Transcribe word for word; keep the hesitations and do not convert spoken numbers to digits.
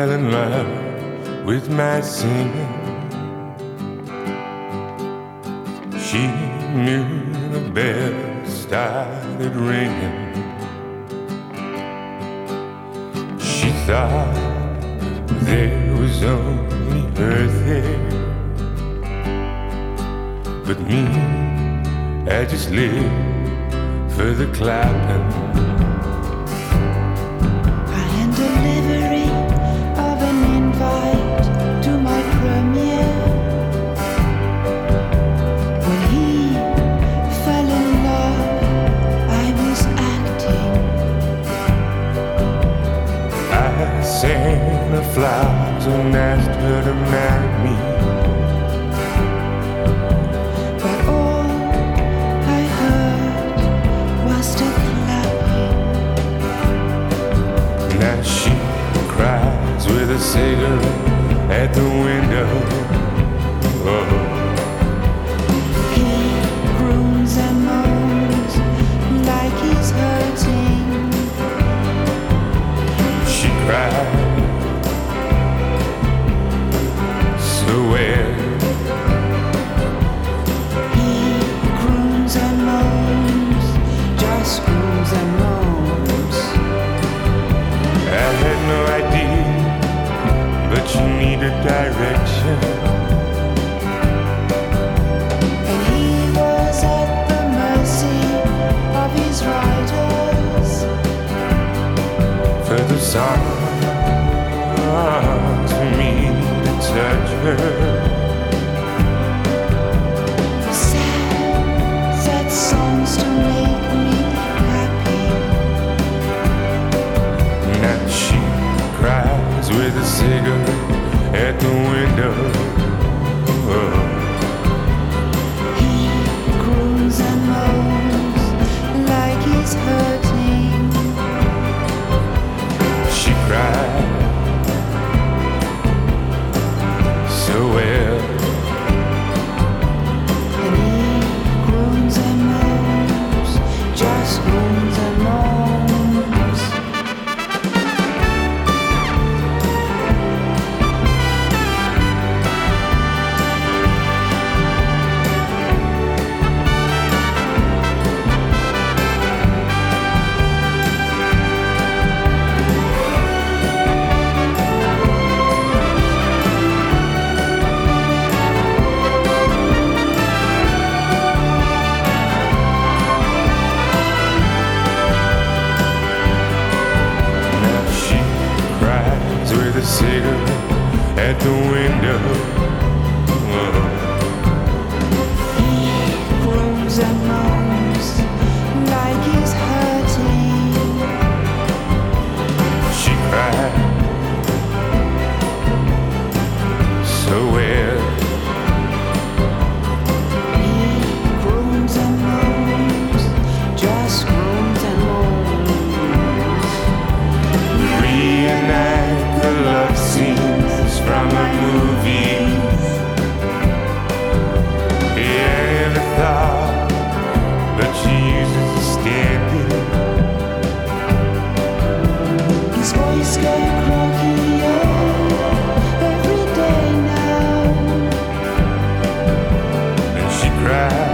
fell in love with my singing. She knew the bell started ringing. She thought there was only her there, but me, I just lived for the clapping. I had delivery of an invite to my premiere. When he fell in love, I was acting. I sang the flowers and asked her to marry me. But all I heard was the clapping. Now she cries with a cigarette at the window. Oh. He groans and moans like he's hurting. She cried so well. He groans and moans, just groans and moans. I had no idea, but she needed direction. And he was at the mercy of his writers. For the songs for me to touch her. Sad, sad songs to make me happy. Now she cries with a cigarette at the window. Oh. He groans and moans like he's hurting. She cried so well. And he groans and moans, just groans and moans. Now she cries with a cigarette at the window. Oh. He groans and moans like he's hurting. She cried so well. He groans and moans, just groans and moans. Reenact the love scenes from a movie. Yeah, I never thought, but she uses a stand-in. His voice got crockier every day now. And she cried